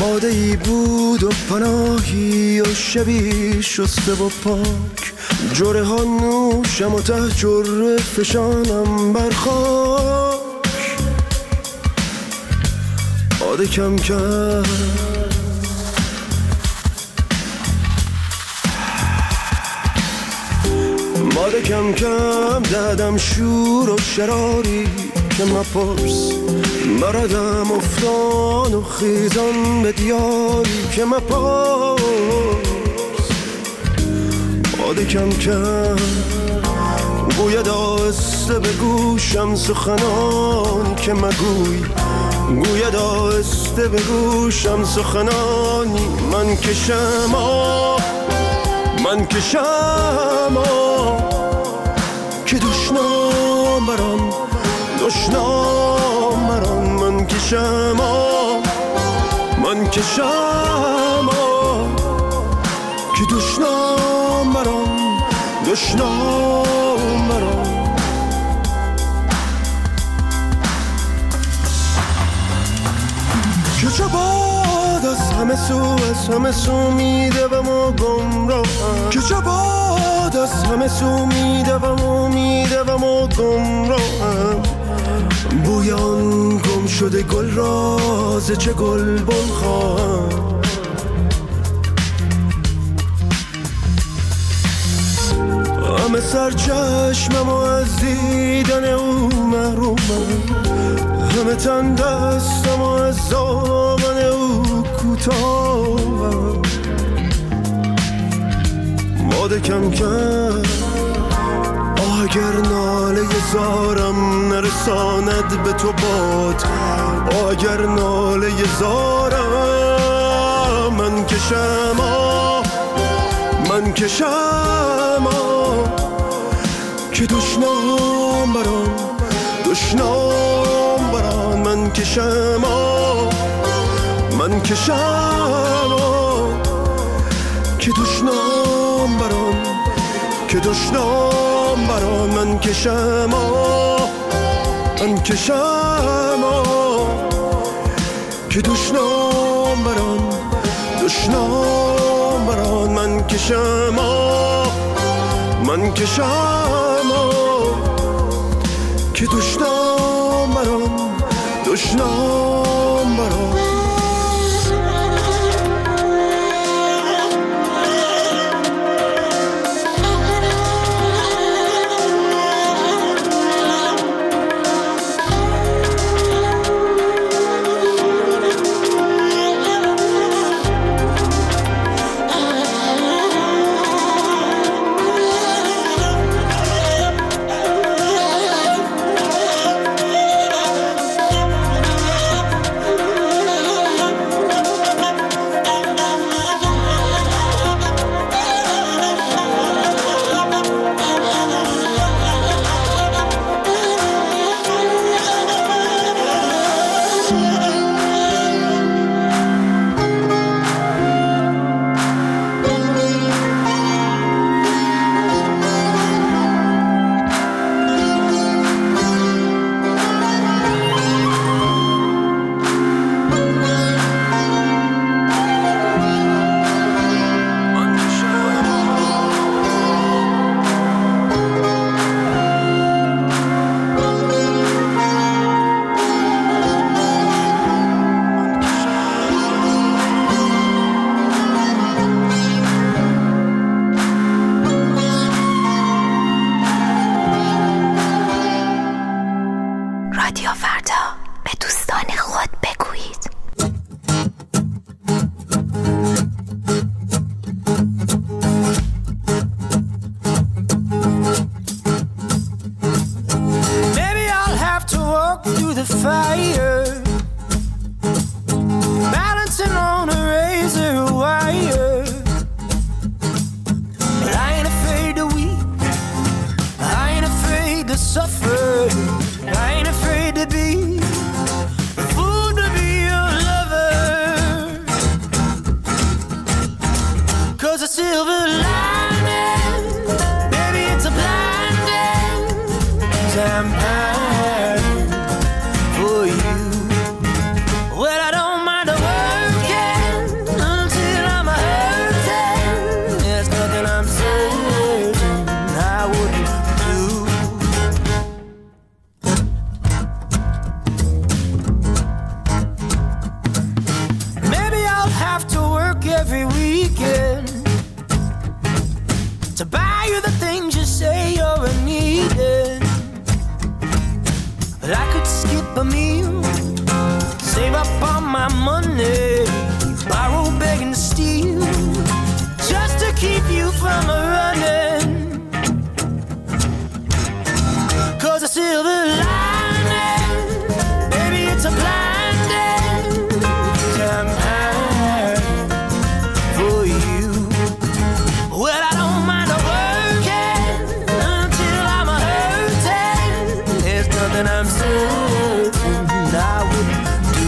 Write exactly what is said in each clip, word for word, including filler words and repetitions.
باده ای بود و پناهی و شبی شسته و پاک، جره ها نوشم و ته جره فشانم بر خاک. باده کم کرد باده کم کم دادم شور و شراری که مپرس، بردم افتان و خیزان به دیاری که مپرس. باده کم کم گوید آهسته به گوشم سخنانی که مگوی، گوید آهسته به گوشم سخنانی. من کشم آه من کشم آه که دشنام بران دشنام بران. من کشم آه من کشم آه که دشنام بران دشنام بران. که چه باد از همه سو از همه سو میدوم و گمراهم، که چه باد از همه سو میدوم و میدوم و گمراهم. بویان گم شده گل راز چه گل بن خواهم. همه سر چشمم و از دیدن او محرومم، همه تن دستم و از دامن او کوتاهم. باده کم کرد آه اگر ناله زارم نرساند به تو باد، آه اگر ناله زارم. من کشم آه من کشم آه که دشنام بران دشنام بران. من کشم آه من کشم آه که دشنام بران که دشنام بران. من کشم آه من کشم آه که دشنام بران دشنام بران. من کشم آه من کشم آه که دشنام بران دشنام بران. weekend to buy you the things you say you're needing. But I could skip a meal, save up all my money, borrow, beg and steal, just to keep you from running. 'Cause a silver lining, baby, it's a blinding campaign for you. Well, I don't mind working until I'm hurting. There's nothing I'm certain I wouldn't do.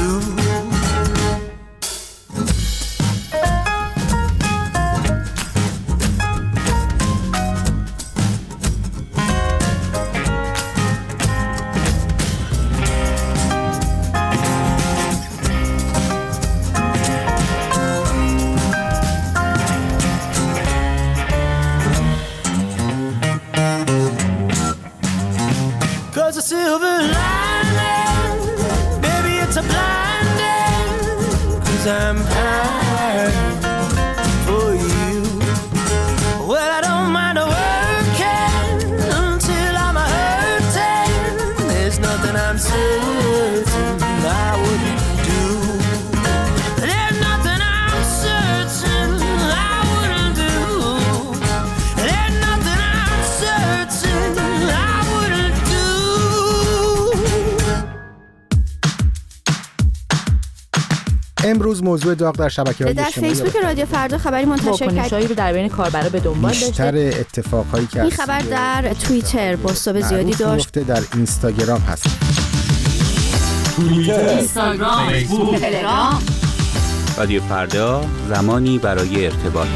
Cause a silver lining, baby, it's a blinding, 'cause I'm high for you. Well, I don't mind working until I'm hurting. There's nothing I'm certain I wouldn't do. There's nothing I'm certain I wouldn't do. There's nothing I'm certain I wouldn't do. امروز موضوع داغ در شبکه‌های در اجتماعی فیسبوک رادیو فردا خبری منتشر کرد رو در بین کاربرا به دنبال داشته. بیشتر اتفاقهایی که این خبر در توییتر بازتاب زیادی داشت. در اینستاگرام هست. توییتر، اینستاگرام، فیسبوک، تلگرام. رادیو فردا، زمانی برای ارتباط.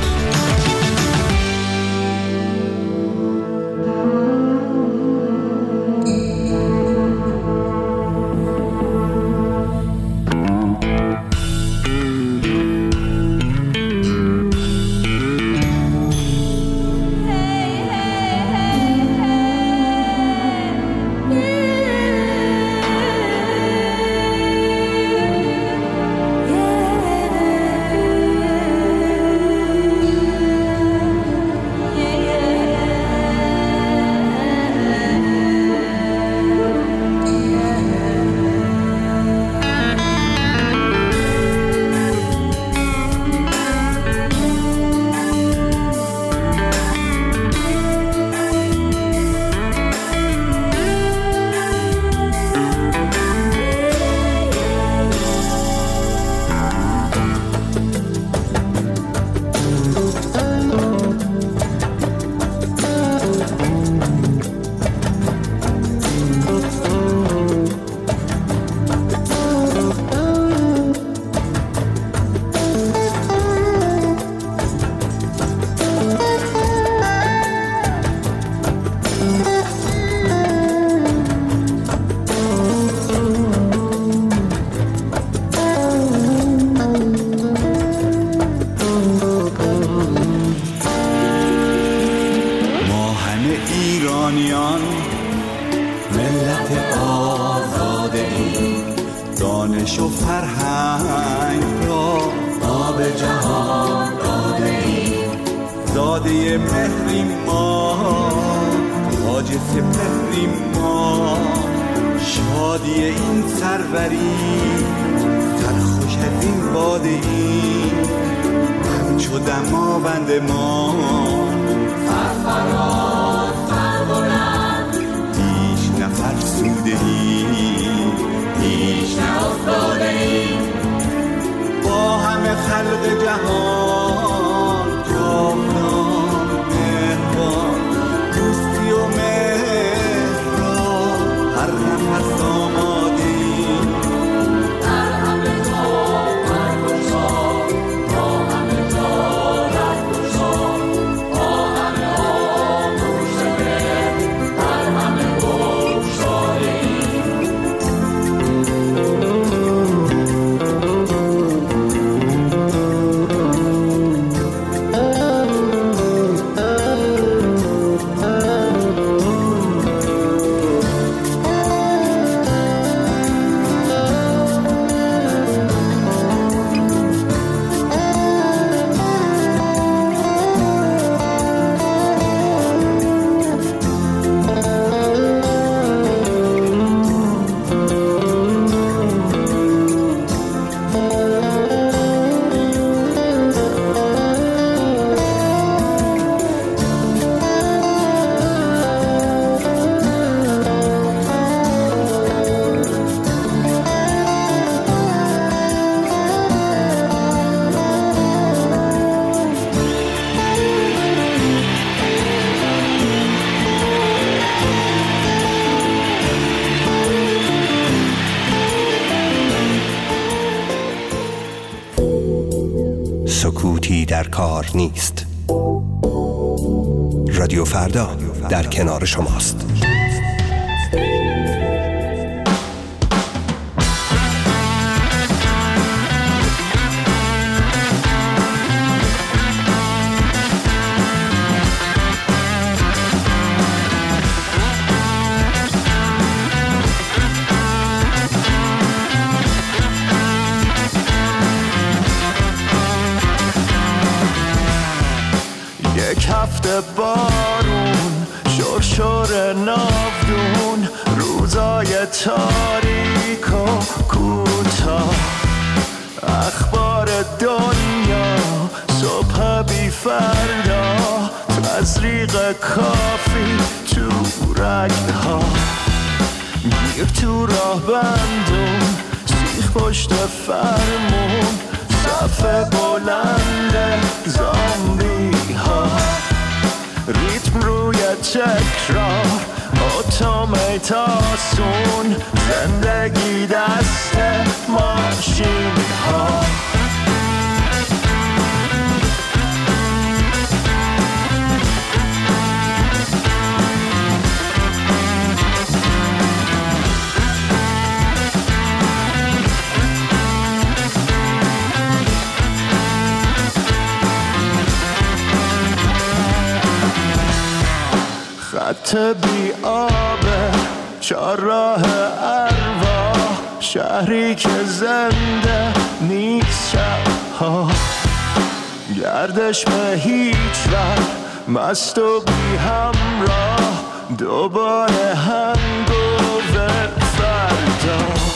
دانش و فرهنگ را ما به جهان داده ایم. زاده مهریم ما، تاج سپهریم ما، شادی این سروری سرخوش از این باده ایم. همچو دماوند ما سرفراز سربلند، هیچ نفرسوده ایم، هیچ نافتاده ایم. با همه خلق جهان جاودان مهربان، دوستی و مهر را هر نفس آماده ایم. در همه جا برگشا، با همه جا رهگشا، با همه آغوش مهر در همه بگشاده ایم. در کار نیست. رادیو فردا در کنار شماست. هفته بارون شرشر ناودون روزای تاریک و کوتاه اخبار دنیا صبح بی فردا تزریق کافی تو رگها گیر تو راه بندون سیخ پشت فرمون صف بلند زامبی ها ریتم روی تکرار اتوماتاسون زندگی دست ماشین ها خط بی آبه چهارراه ارواح شهری که زنده نیست شبها گردش به هیچ وقت مست و بی همراه دوباره هنگوور فردا